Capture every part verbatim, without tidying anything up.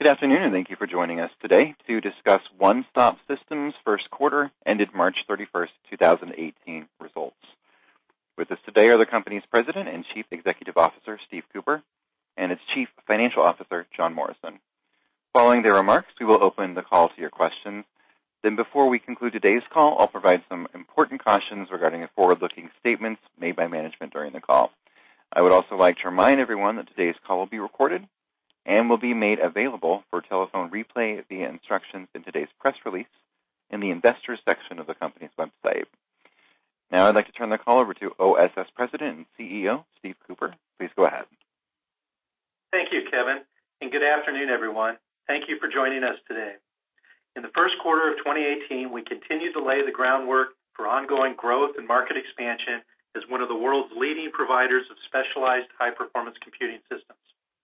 Good afternoon, and thank you for joining us today to discuss One Stop Systems' first quarter ended March thirty-first, two thousand eighteen results. With us today are the company's President and Chief Executive Officer, Steve Cooper, and its Chief Financial Officer, John Morrison. Following their remarks, we will open the call to your questions. Then before we conclude today's call, I'll provide some important cautions regarding the forward-looking statements made by management during the call. I would also like to remind everyone that today's call will be recorded and will be made available for telephone replay via instructions in today's press release in the Investors section of the company's website. Now I'd like to turn the call over to O S S President and C E O, Steve Cooper. Please go ahead. Thank you, Kevin, and good afternoon, everyone. Thank you for joining us today. In the first quarter of twenty eighteen, we continued to lay the groundwork for ongoing growth and market expansion as one of the world's leading providers of specialized high-performance computing systems.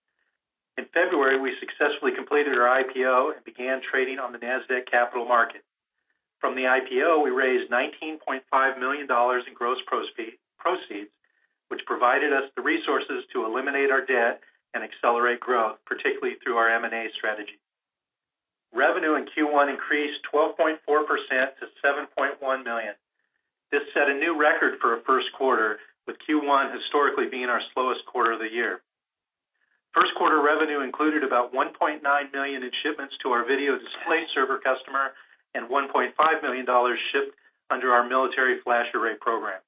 In February, we successfully completed our I P O and began trading on the NASDAQ Capital Market. From the I P O, we raised nineteen point five million dollars in gross proceeds, which provided us the resources to eliminate our debt and accelerate growth, particularly through our M and A strategy. Revenue in Q one increased twelve point four percent to seven point one million dollars. This set a new record for a first quarter, with Q one historically being our slowest quarter of the year. First quarter revenue included about one point nine million dollars in shipments to our video display server customer and one point five million dollars shipped under our military flash array program.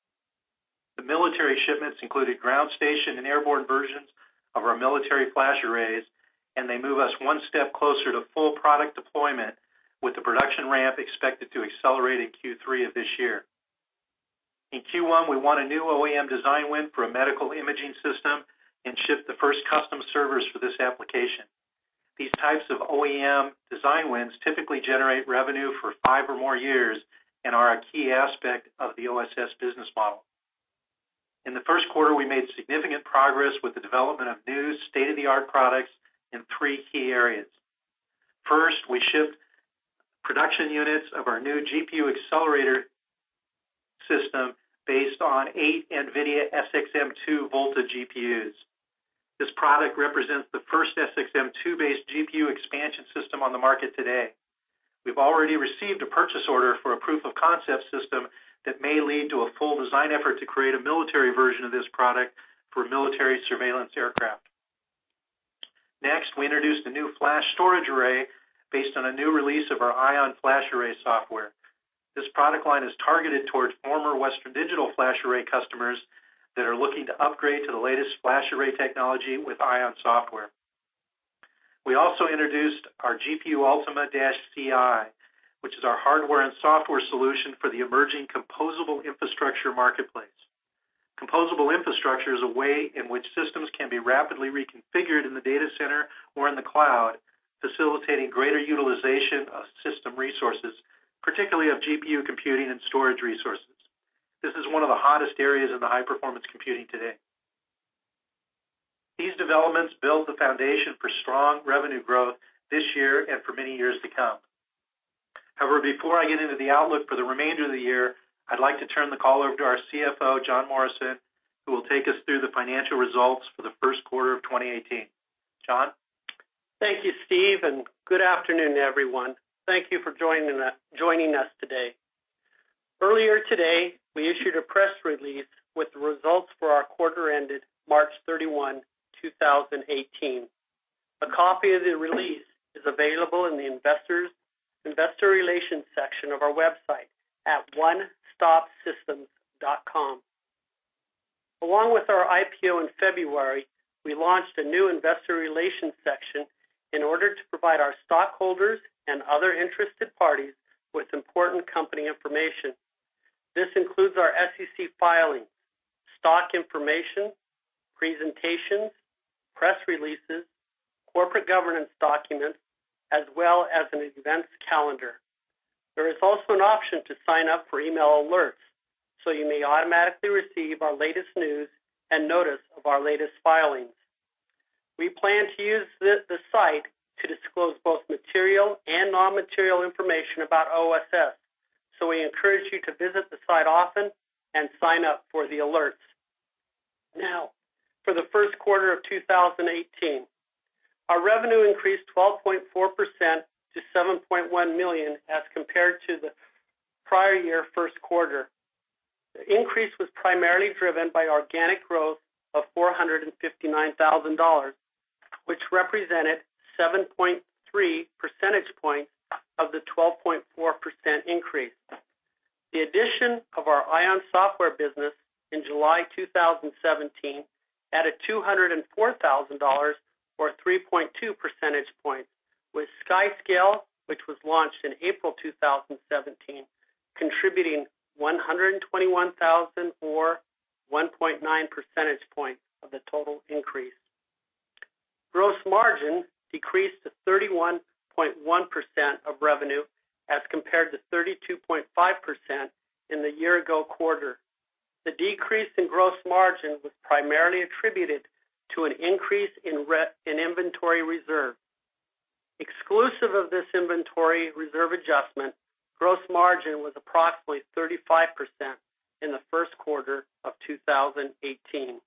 The military shipments included ground station and airborne versions of our military flash arrays, and they move us one step closer to full product deployment, with the production ramp expected to accelerate in Q three of this year. In Q one, we won a new O E M design win for a medical imaging system and shipped the first custom servers for this application. These types of O E M design wins typically generate revenue for five or more years and are a key aspect of the O S S business model. In the first quarter, we made significant progress with the development of new state-of-the-art products in three key areas. First, we shipped production units of our new G P U accelerator system based on eight NVIDIA S X M two Volta G P Us. This product represents the first S X M two based G P U expansion system on the market today. We've already received a purchase order for a proof of concept system that may lead to a full design effort to create a military version of this product for military surveillance aircraft. Next, we introduced a new flash storage array based on a new release of our Ion Flash Array software. This product line is targeted towards former Western Digital flash array customers that are looking to upgrade to the latest flash array technology with Ion software. We also introduced our G P U Ultima-C I, which is our hardware and software solution for the emerging composable infrastructure marketplace. Composable infrastructure is a way in which systems can be rapidly reconfigured in the data center or in the cloud, facilitating greater utilization of system resources, particularly of G P U computing and storage resources. This is one of the hottest areas in the high-performance computing today. These developments build the foundation for strong revenue growth this year and for many years to come. However, before I get into the outlook for the remainder of the year, I'd like to turn the call over to our C F O, John Morrison, who will take us through the financial results for the first quarter of twenty eighteen. John? Thank you, Steve, and good afternoon, everyone. Thank you for joining us, joining us today. Earlier today, we issued a press release with the results for our quarter ended March thirty-first, two thousand eighteen. A copy of the release is available in the Investors Investor Relations section of our website at one stop systems dot com. Along with our I P O in February, we launched a new Investor Relations section in order to provide our stockholders and other interested parties with important company information. This includes our S E C filings, stock information, presentations, press releases, corporate governance documents, as well as an events calendar. There is also an option to sign up for email alerts, so you may automatically receive our latest news and notice of our latest filings. We plan to use the, the site to disclose both material and non-material information about O S S, so we encourage you to visit the site often and sign up for the alerts. Now, for the first quarter of two thousand eighteen, Our revenue increased twelve point four percent to seven point one million dollars as compared to the prior year first quarter. The increase was primarily driven by organic growth of four hundred fifty-nine thousand dollars, which represented seven point three percentage points of the twelve point four percent increase. The addition of our Ion Software business in July two thousand seventeen added two hundred four thousand dollars or three point two percentage points, with SkyScale, which was launched in April two thousand seventeen, contributing one hundred twenty-one thousand dollars or one point nine percentage points of the total increase. Gross margin decreased to thirty-one point one percent of revenue as compared to thirty-two point five percent in the year-ago quarter. The decrease in gross margin was primarily attributed to an increase in, re- in inventory reserve. Exclusive of this inventory reserve adjustment, gross margin was approximately thirty-five percent in the first quarter of two thousand eighteen.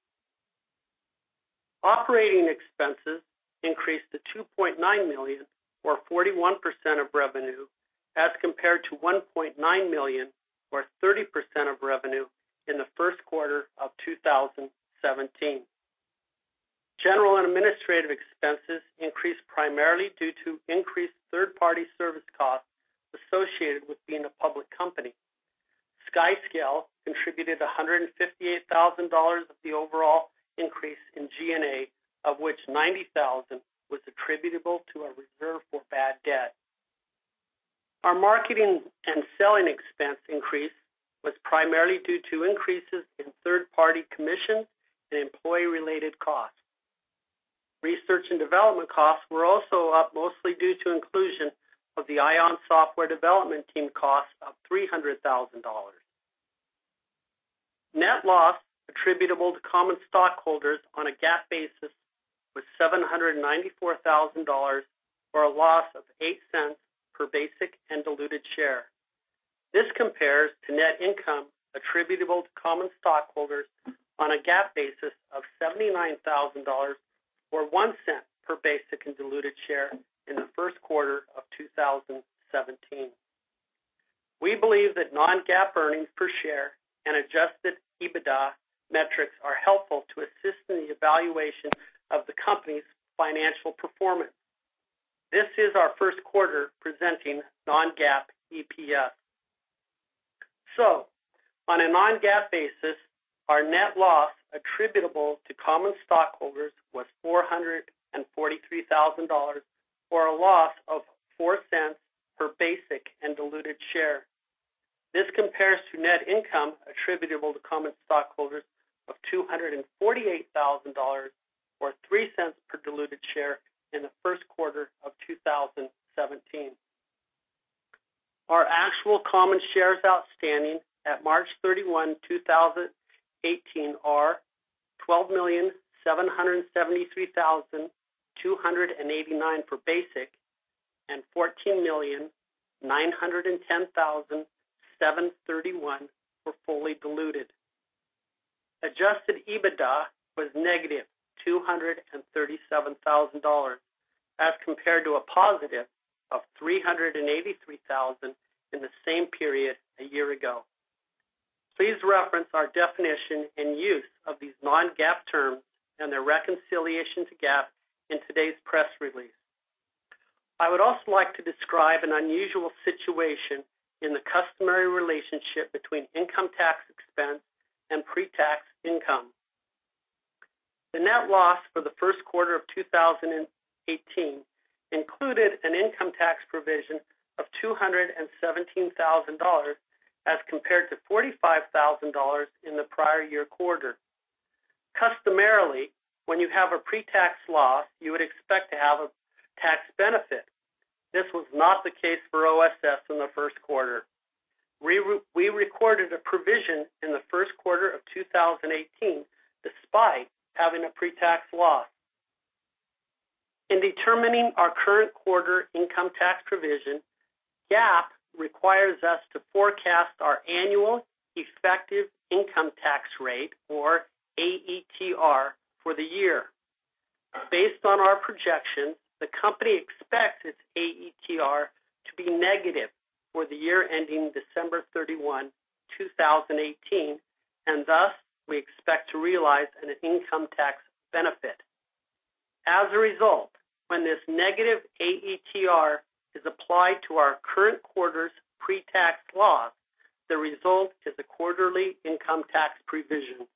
Operating expenses increased to two point nine million dollars or forty-one percent of revenue as compared to one point nine million dollars or thirty percent of revenue in the first quarter of two thousand seventeen. General and administrative expenses increased primarily due to increased third-party service costs associated with being a public company. SkyScale contributed one hundred fifty-eight thousand dollars of the overall increase in G and A, of which ninety thousand dollars was attributable to a reserve for bad debt. Our marketing and selling expense increase was primarily due to increases in third-party commissions and employee-related costs. Research and development costs were also up mostly due to inclusion of the Ion Software development team costs of three hundred thousand dollars. Net loss attributable to common stockholders on a GAAP basis was seven hundred ninety-four thousand dollars, or a loss of eight cents per basic and diluted share. This compares to net income attributable to common stockholders on a GAAP basis of seventy-nine thousand dollars, or one cent per basic and diluted share in the first quarter of two thousand seventeen. We believe that non-GAAP earnings per share and adjusted EBITDA metrics are helpful to assist in the evaluation of the company's financial performance. This is our first quarter presenting non-GAAP E P S. So, on a non-GAAP basis, our net loss attributable to common stockholders was four hundred forty-three thousand dollars, or a loss of four cents per basic and diluted share. This compares to net income attributable to common stockholders of two hundred forty-eight thousand dollars, or three cents per diluted share in the first quarter of two thousand seventeen. Our actual common shares outstanding at March thirty-first, two thousand eighteen are twelve million seven hundred seventy-three thousand two hundred eighty-nine for basic and fourteen million nine hundred ten thousand seven hundred thirty-one for fully diluted. Adjusted EBITDA was negative two hundred thirty-seven thousand dollars as compared to a positive of three hundred eighty-three thousand dollars in the same period a year ago. Please reference our definition and use of these non-GAAP terms and their reconciliation to GAAP in today's press release. I would also like to describe an unusual situation in the customary relationship between income tax expense and pre-tax income. The net loss for the first quarter of two thousand eighteen included an income tax provision of two hundred seventeen thousand dollars as compared to forty-five thousand dollars in the prior year quarter. Customarily, when you have a pre-tax loss, you would expect to have a tax benefit. This was not the case for O S S in the first quarter. We, re- we recorded a provision in the first quarter of two thousand eighteen despite having a pre-tax loss. In determining our current quarter income tax provision, GAAP requires us to forecast our annual effective income tax rate, or A E T R, for the year. Based on our projections, the company expects its A E T R to be negative for the year ending December thirty-first, two thousand eighteen, and thus we expect to realize an income tax benefit. As a result, when this negative A E T R is applied to our current quarter's pre-tax loss, the result is a quarterly income tax provision.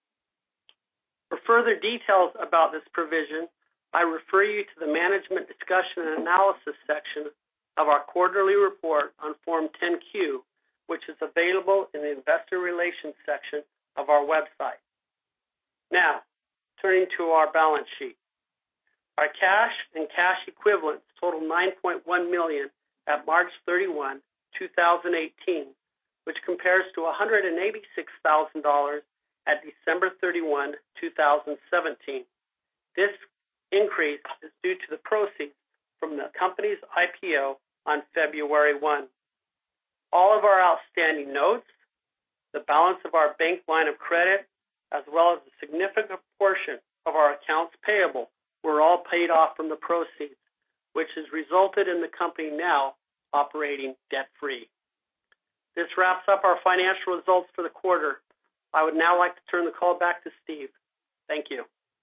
For further details about this provision, I refer you to the Management Discussion and Analysis section of our quarterly report on Form ten Q, which is available in the Investor Relations section of our website. Now, turning to our balance sheet. Our cash and cash equivalents total nine point one million dollars at March thirty-first, two thousand eighteen, which compares to one hundred eighty-six thousand dollars at December thirty-first, two thousand seventeen. This increase is due to the proceeds from the company's I P O on February first. All of our outstanding notes, the balance of our bank line of credit, as well as a significant portion of our accounts payable were all paid off from the proceeds, which has resulted in the company now operating debt-free. This wraps up our financial results for the quarter. I would now like to turn the call back to Steve. Thank you.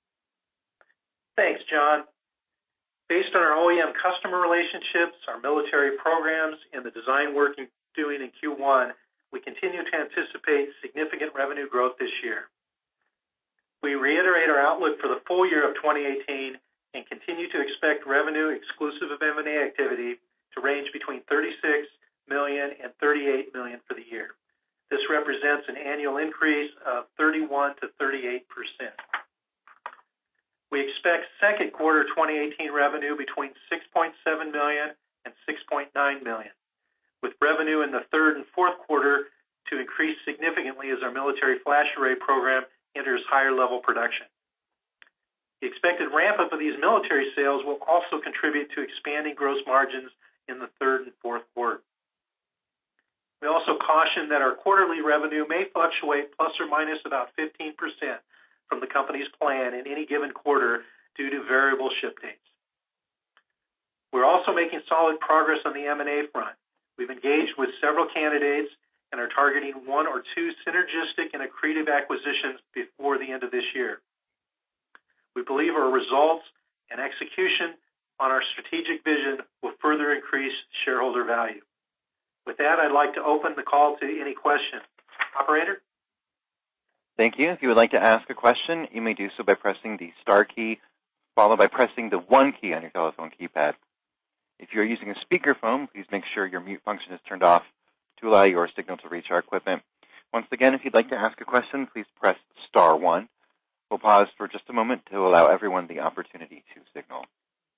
Thanks, John. Based on our O E M customer relationships, our military programs, and the design work we're doing in Q one, we continue to anticipate significant revenue growth this year. We reiterate our outlook for the full year of twenty eighteen and continue to expect revenue exclusive of M and A activity to range between thirty-six million dollars and thirty-eight million dollars for the year. This represents an annual increase of thirty-one to thirty-eight percent. We expect second quarter twenty eighteen revenue between six point seven million dollars and six point nine million dollars, with revenue in the third and fourth quarter to increase significantly as our military flash array program enters higher level production. The expected ramp-up of these military sales will also contribute to expanding gross margins in the third and fourth quarter. We also caution that our quarterly revenue may fluctuate plus or minus about fifteen percent from the company's plan in any given quarter due to variable ship dates. We're also making solid progress on the M and A front. We've engaged with several candidates and are targeting one or two synergistic and accretive acquisitions before the end of this year. We believe our results and execution on our strategic vision will further increase shareholder value. With that, I'd like to open the call to any questions. Operator? Thank you. If you would like to ask a question, you may do so by pressing the star key, followed by pressing the one key on your telephone keypad. If you're using a speakerphone, please make sure your mute function is turned off to allow your signal to reach our equipment. Once again, if you'd like to ask a question, please press star one. We'll pause for just a moment to allow everyone the opportunity to signal.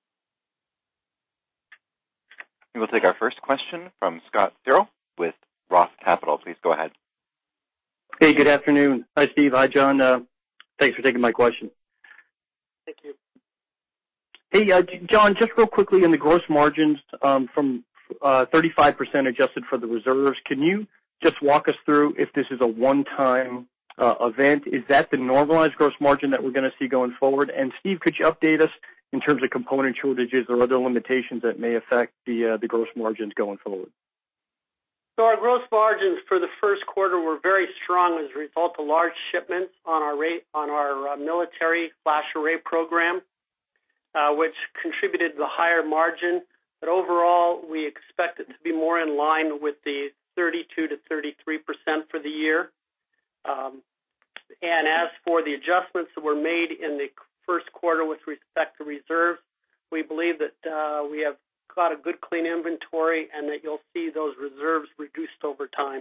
We will take our first question from Scott Searle with Roth Capital. Please go ahead. Hey, good afternoon. Hi, Steve. Hi, John. Uh, thanks for taking my question. Thank you. Hey, uh, John, just real quickly in the gross margins um, from uh, thirty-five percent adjusted for the reserves, can you just walk us through if this is a one-time uh, event? Is that the normalized gross margin that we're going to see going forward? And, Steve, could you update us in terms of component shortages or other limitations that may affect the uh, the gross margins going forward? So our gross margins for the first quarter were very strong as a result of large shipments on our rate, on our uh, military flash array program, uh, which contributed to the higher margin. But overall, we expect it to be more in line with the thirty-two to thirty-three percent for the year. Um, and as for the adjustments that were made in the first quarter with respect to reserves, we believe that uh, we have got a good clean inventory and that you'll see those reserves reduced over time.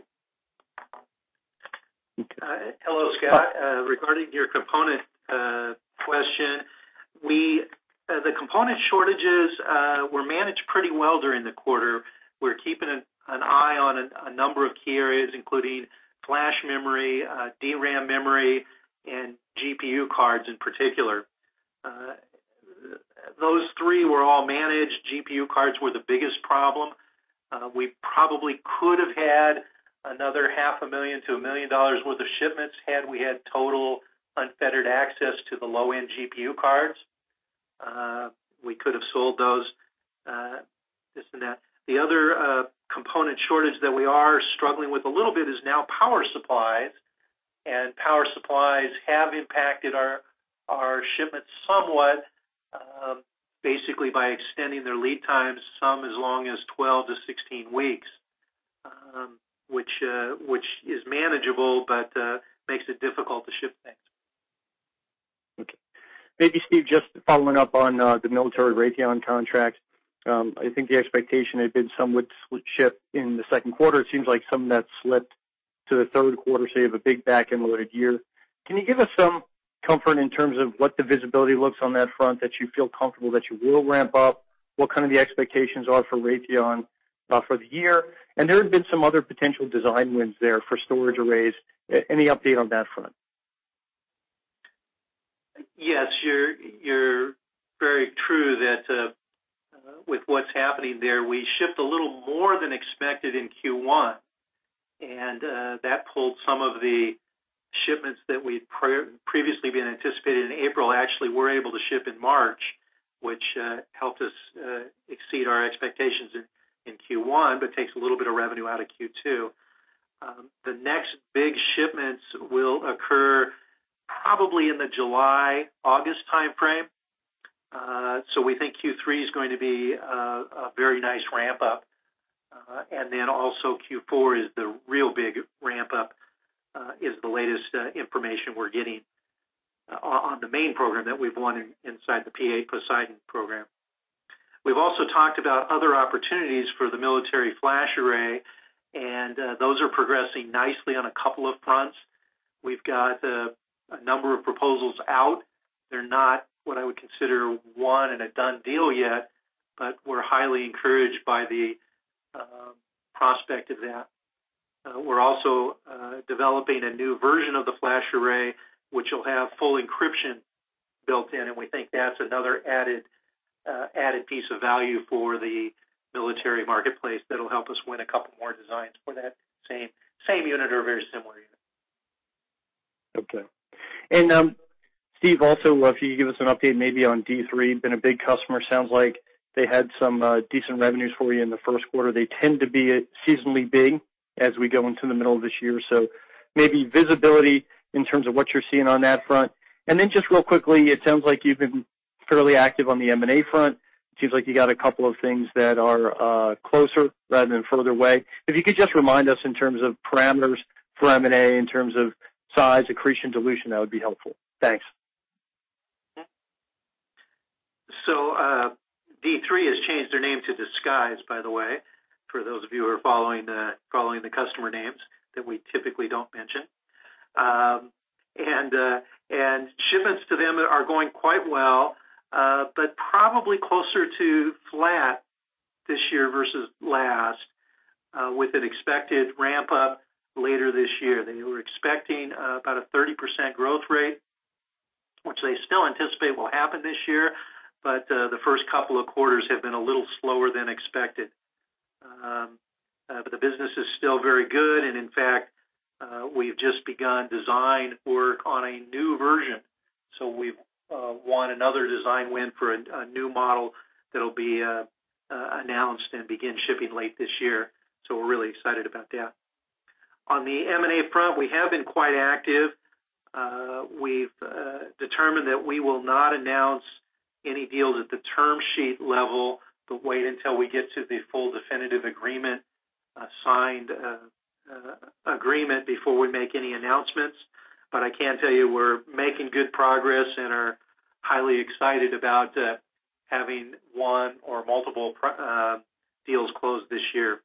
Uh, hello, Scott. Uh, regarding your component uh, question, we uh, the component shortages uh, were managed pretty well during the quarter. We're keeping an, an eye on a, a number of key areas, including flash memory, uh, D RAM memory, and G P U cards in particular. Uh, those three were all managed. G P U cards were the biggest problem. Uh, we probably could have had another half a million to a million dollars worth of shipments had we had total unfettered access to the low-end G P U cards. Uh, we could have sold those, uh, this and that. The other uh, component shortage that we are struggling with a little bit is now power supplies, and power supplies have impacted our our shipments somewhat, um, basically by extending their lead times, some as long as twelve to sixteen weeks, um, which uh, which is manageable, but uh, makes it difficult to ship things. Okay. Maybe, Steve, just following up on uh, the military Raytheon contract, um, I think the expectation had been some would ship in the second quarter. It seems like some of that slipped to the third quarter, so you have a big back-end loaded year. Can you give us some comfort in terms of what the visibility looks on that front, that you feel comfortable that you will ramp up, what kind of the expectations are for Raytheon uh, for the year? And there have been some other potential design wins there for storage arrays. Any update on that front? Yes, you're you're very true that uh, uh, with what's happening there, we shipped a little more than expected in Q one, and uh, that pulled some of the shipments that we'd pre- previously been anticipated in April. Actually, we're able to ship in March, which uh, helped us uh, exceed our expectations in, in Q one, but takes a little bit of revenue out of Q two. Um, the next big shipments will occur probably in the July, August timeframe. Uh, so we think Q three is going to be a, a very nice ramp up. Uh, and then also Q four is the real big ramp up, uh, is the latest uh, information we're getting uh, on the main program that we've won in, inside the P eight Poseidon program. We've also talked about other opportunities for the military flash array, and uh, those are progressing nicely on a couple of fronts. We've got uh, a number of proposals out. They're not what I would consider one and a done deal yet, but we're highly encouraged by the uh, prospect of that. Uh, we're also uh, developing a new version of the flash array, which will have full encryption built in, and we think that's another added uh, added piece of value for the military marketplace that'll help us win a couple more designs for that same same unit or very similar unit. Okay. And um, Steve, also, uh, if you could give us an update maybe on D three, been a big customer. Sounds like they had some uh, decent revenues for you in the first quarter. They tend to be seasonally big as we go into the middle of this year. So maybe visibility in terms of what you're seeing on that front. And then just real quickly, it sounds like you've been fairly active on the M and A front. It seems like you got a couple of things that are uh, closer rather than further away. If you could just remind us in terms of parameters for M and A, in terms of size, accretion, dilution, that would be helpful. Thanks. So uh, D three has changed their name to Disguise, by the way, for those of you who are following the, following the customer names that we typically don't mention. Um, and uh, and shipments to them are going quite well, uh, but probably closer to flat this year versus last, uh, with an expected ramp up later this year. They were expecting uh, about a thirty percent growth rate, which they still anticipate will happen this year, but uh, the first couple of quarters have been a little slower than expected. Um, uh, but the business is still very good, and in fact, uh, we've just begun design work on a new version. So we've uh, won another design win for a, a new model that'll be uh, uh, announced and begin shipping late this year. So we're really excited about that. On the M and A front, we have been quite active. Uh, we've uh, determined that we will not announce any deals at the term sheet level, but wait until we get to the full definitive agreement, uh, signed uh, uh, agreement before we make any announcements. But I can tell you we're making good progress and are highly excited about uh, having one or multiple uh, deals closed this year.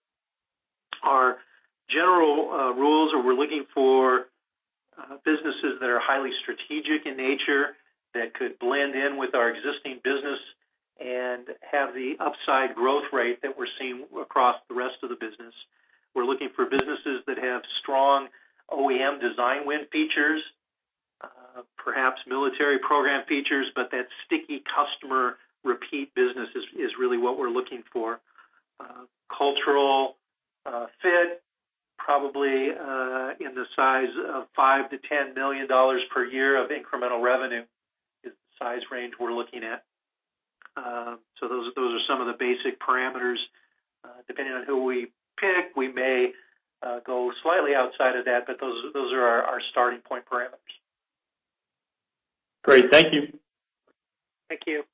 Our general uh, rules are we're looking for uh, businesses that are highly strategic in nature, that could blend in with our existing business and have the upside growth rate that we're seeing across the rest of the business. We're looking for businesses that have strong O E M design win features, uh, perhaps military program features, but that sticky customer repeat business is, is really what we're looking for. Uh, cultural uh, fit, probably uh, in the size of five to ten million dollars per year of incremental revenue is the size range we're looking at. Uh, so those, those are some of the basic parameters. Uh, depending on who we pick, we may uh, go slightly outside of that, but those, those are our, our starting point parameters. Great. Thank you. Thank you.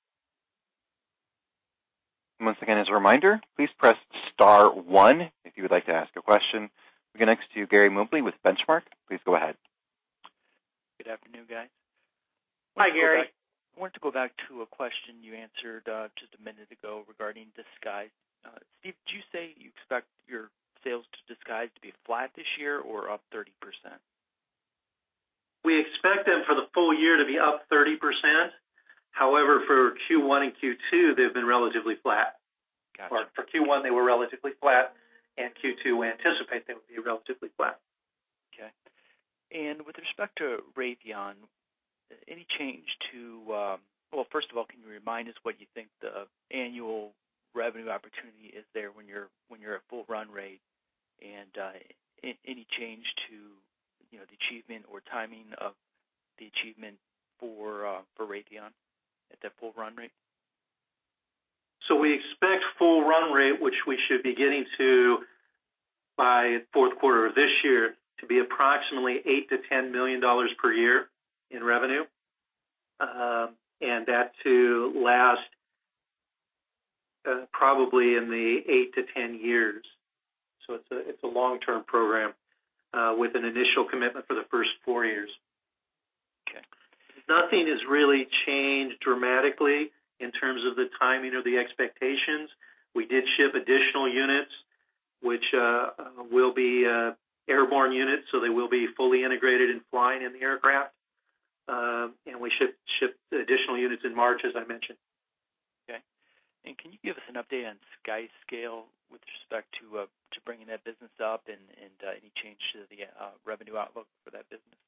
Once again, as a reminder, please press star one if you would like to ask a question. We go next to Gary Mobley with Benchmark. Please go ahead. Good afternoon, guys. Hi, Gary. Back, I wanted to go back to a question you answered uh, just a minute ago regarding Disguise. Uh, Steve, did you say you expect your sales to Disguise to be flat this year or up thirty percent? We expect them for the full year to be up thirty percent. However, for Q one and Q two, they've been relatively flat. Gotcha. Or for Q one, they were relatively flat, and Q two, we anticipate they would be relatively flat. Okay. And with respect to Raytheon, any change to, um, well, first of all, can you remind us what you think the annual revenue opportunity is there when you're when you're at full run rate, and uh, any change to, you know, the achievement or timing of the achievement for uh, for Raytheon at that full run rate? So we expect full run rate, which we should be getting to by fourth quarter of this year, to be approximately eight to ten million dollars per year in revenue, um, and that to last uh, probably in the eight to ten years. So it's a it's a long term program uh, with an initial commitment for the first four years. Okay. Nothing has really changed dramatically in terms of the timing or the expectations. We did ship additional units, which uh, will be uh, airborne units, so they will be fully integrated and flying in the aircraft. Uh, and we shipped, shipped additional units in March, as I mentioned. Okay. And can you give us an update on SkyScale with respect to uh, to bringing that business up and, and uh, any change to the uh, revenue outlook for that business?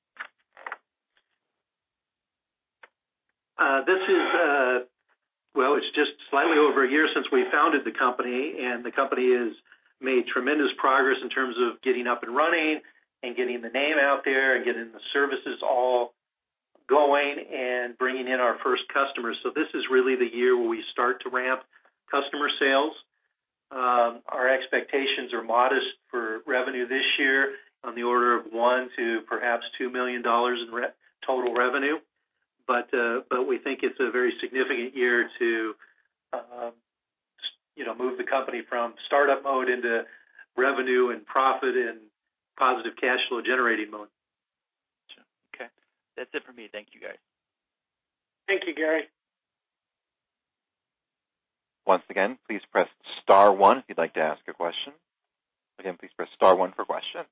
Uh, this is, uh, well, it's just slightly over a year since we founded the company, and the company has made tremendous progress in terms of getting up and running and getting the name out there and getting the services all going and bringing in our first customers. So this is really the year where we start to ramp customer sales. Um, our expectations are modest for revenue this year, on the order of one to perhaps two million dollars in re- total revenue. But uh, but we think it's a very significant year to uh, you know move the company from startup mode into revenue and profit and positive cash flow generating mode. Okay, that's it for me. Thank you, guys. Thank you, Gary. Once again, please press star one if you'd like to ask a question. Again, please press star one for questions.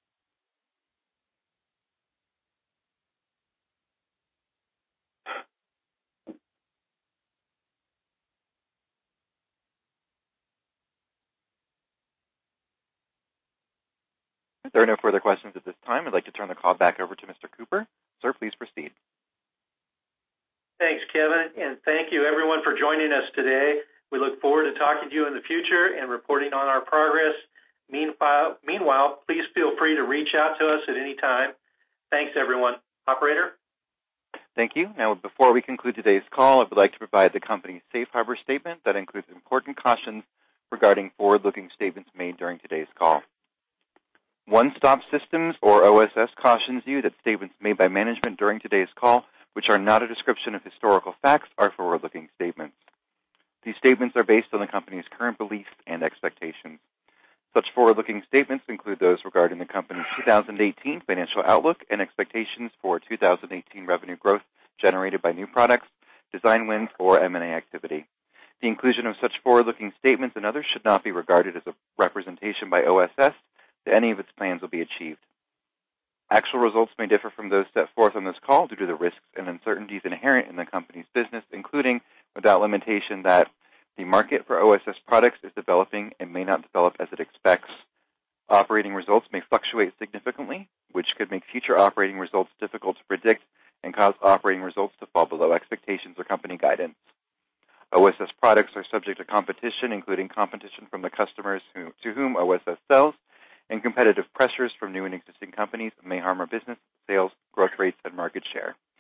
If there are no further questions at this time, I'd like to turn the call back over to Mister Cooper. Sir, please proceed. Thanks, Kevin, and thank you, everyone, for joining us today. We look forward to talking to you in the future and reporting on our progress. Meanwhile, meanwhile, please feel free to reach out to us at any time. Thanks, everyone. Operator? Thank you. Now, before we conclude today's call, I would like to provide the company's safe harbor statement that includes important cautions regarding forward-looking statements made during today's call. One Stop Systems, or O S S, cautions you that statements made by management during today's call, which are not a description of historical facts, are forward-looking statements. These statements are based on the company's current beliefs and expectations. Such forward-looking statements include those regarding the company's two thousand eighteen financial outlook and expectations for two thousand eighteen revenue growth generated by new products, design wins, or M and A activity. The inclusion of such forward-looking statements and others should not be regarded as a representation by O S S that any of its plans will be achieved. Actual results may differ from those set forth on this call due to the risks and uncertainties inherent in the company's business, including, without limitation, that the market for O S S products is developing and may not develop as it expects. Operating results may fluctuate significantly, which could make future operating results difficult to predict and cause operating results to fall below expectations or company guidance. O S S products are subject to competition, including competition from the customers who, to whom O S S sells, and competitive pressures from new and existing companies may harm our business, sales, growth rates, and market share.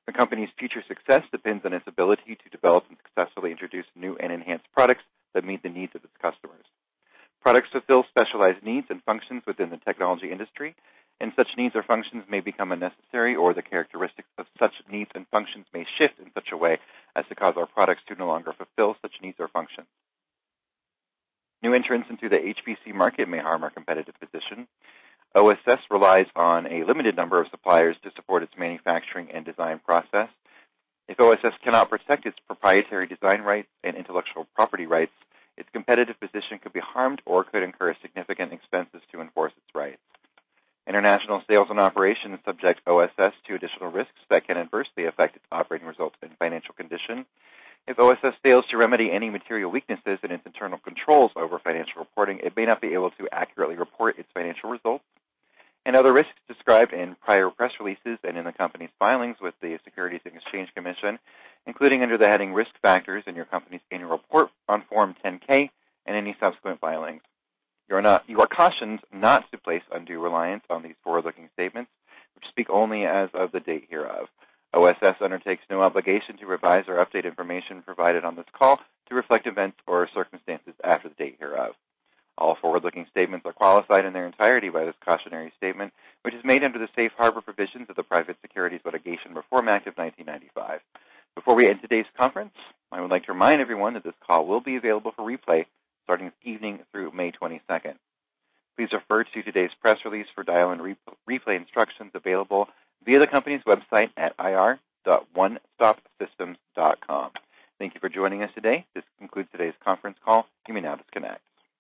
The company's future success depends on its ability to develop and successfully introduce new and enhanced products that meet the needs of its customers. Products fulfill specialized needs and functions within the technology industry, and such needs or functions may become unnecessary, or the characteristics of such needs and functions may shift in such a way as to cause our products to no longer fulfill such needs or functions. New entrants into the H P C market may harm our competitive position. O S S relies on a limited number of suppliers to support its manufacturing and design process. If O S S cannot protect its proprietary design rights and intellectual property rights, its competitive position could be harmed or could incur significant expenses to enforce its rights. International sales and operations subject O S S to additional risks that can adversely affect its operating results and financial condition. If O S S fails to remedy any material weaknesses in its internal controls over financial reporting, it may not be able to accurately report its financial results. And other risks described in prior press releases and in the company's filings with the Securities and Exchange Commission, including under the heading Risk Factors in your company's annual report on Form ten K and any subsequent filings. You are, not, you are cautioned not to place undue reliance on these forward-looking statements, which speak only as of the date hereof. O S S undertakes no obligation to revise or update information provided on this call to reflect events or circumstances after the date hereof. All forward-looking statements are qualified in their entirety by this cautionary statement, which is made under the safe harbor provisions of the Private Securities Litigation Reform Act of nineteen ninety-five. Before we end today's conference, I would like to remind everyone that this call will be available for replay starting this evening through May twenty-second. Please refer to today's press release for dial and re- replay instructions available via the company's website at I R dot one stop systems dot com. Thank you for joining us today. This concludes today's conference call. You may now disconnect.